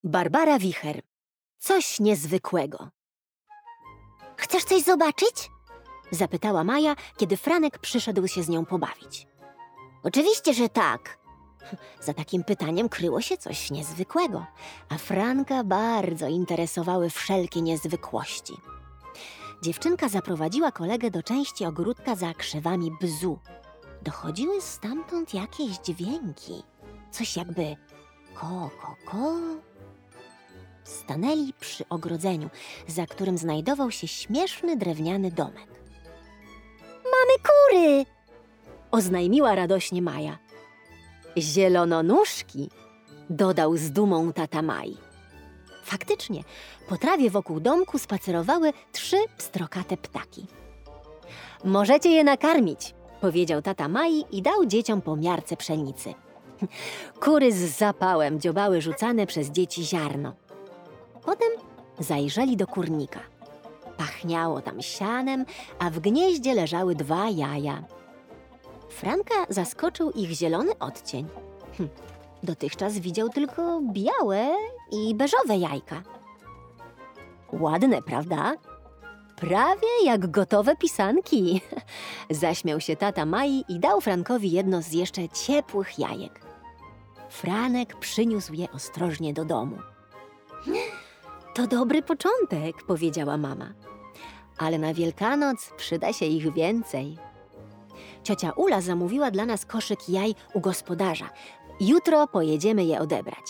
Barbara Wicher. Coś niezwykłego. Chcesz coś zobaczyć? Zapytała Maja, kiedy Franek przyszedł się z nią pobawić. Oczywiście, że tak. Za takim pytaniem kryło się coś niezwykłego, a Franka bardzo interesowały wszelkie niezwykłości. Dziewczynka zaprowadziła kolegę do części ogródka za krzewami bzu. Dochodziły stamtąd jakieś dźwięki. Coś jakby ko. Stanęli przy ogrodzeniu, za którym znajdował się śmieszny drewniany domek. Mamy kury! Oznajmiła radośnie Maja. Zielononóżki! Dodał z dumą tata Mai. Faktycznie, po trawie wokół domku spacerowały 3 pstrokate ptaki. Możecie je nakarmić, powiedział tata Mai i dał dzieciom po miarce pszenicy. Kury z zapałem dziobały rzucane przez dzieci ziarno. Potem zajrzeli do kurnika. Pachniało tam sianem, a w gnieździe leżały 2 jaja. Franka zaskoczył ich zielony odcień. Dotychczas widział tylko białe i beżowe jajka. Ładne, prawda? Prawie jak gotowe pisanki. Zaśmiał się tata Mai i dał Frankowi jedno z jeszcze ciepłych jajek. Franek przyniósł je ostrożnie do domu. To dobry początek, powiedziała mama. Ale na Wielkanoc przyda się ich więcej. Ciocia Ula zamówiła dla nas koszyk jaj u gospodarza. Jutro pojedziemy je odebrać.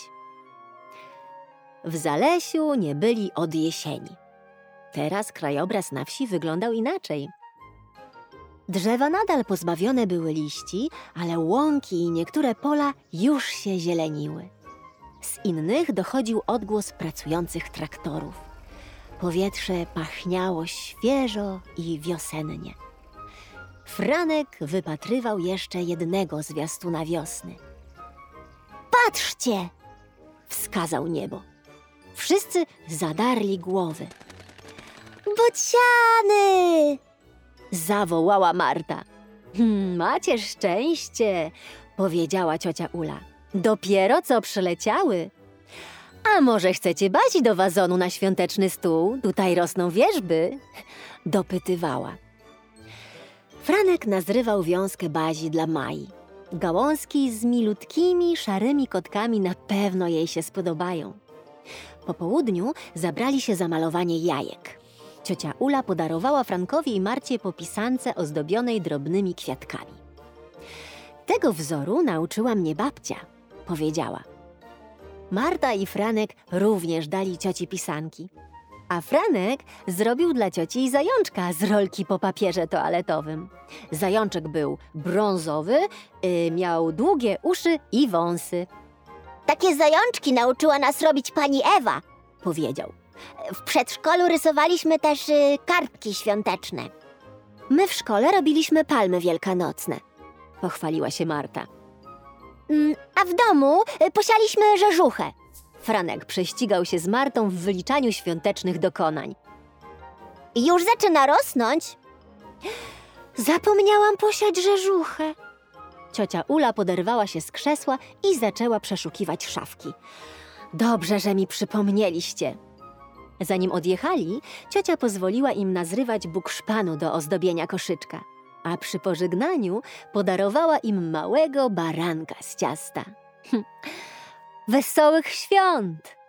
W Zalesiu nie byli od jesieni. Teraz krajobraz na wsi wyglądał inaczej. Drzewa nadal pozbawione były liści, ale łąki i niektóre pola już się zieleniły. Z innych dochodził odgłos pracujących traktorów. Powietrze pachniało świeżo i wiosennie. Franek wypatrywał jeszcze jednego zwiastuna wiosny. Patrzcie! Wskazał niebo. Wszyscy zadarli głowy. Bociany! Zawołała Marta. Macie szczęście, powiedziała ciocia Ula. Dopiero co przyleciały. A może chcecie bazi do wazonu na świąteczny stół? Tutaj rosną wierzby, dopytywała. Franek nazrywał wiązkę bazi dla Mai. Gałązki z milutkimi, szarymi kotkami na pewno jej się spodobają. Po południu zabrali się za malowanie jajek. Ciocia Ula podarowała Frankowi i Marcie po pisance ozdobionej drobnymi kwiatkami. Tego wzoru nauczyła mnie babcia, powiedziała. Marta i Franek również dali cioci pisanki. A Franek zrobił dla cioci zajączka z rolki po papierze toaletowym. Zajączek był brązowy, miał długie uszy i wąsy. Takie zajączki nauczyła nas robić pani Ewa, powiedział. W przedszkolu rysowaliśmy też kartki świąteczne. My w szkole robiliśmy palmy wielkanocne, pochwaliła się Marta. A w domu posialiśmy rzeżuchę. Franek prześcigał się z Martą w wyliczaniu świątecznych dokonań. Już zaczyna rosnąć. Zapomniałam posiać rzeżuchę. Ciocia Ula poderwała się z krzesła i zaczęła przeszukiwać szafki. Dobrze, że mi przypomnieliście. Zanim odjechali, ciocia pozwoliła im nazrywać bukszpanu do ozdobienia koszyczka, a przy pożegnaniu podarowała im małego baranka z ciasta. Wesołych świąt!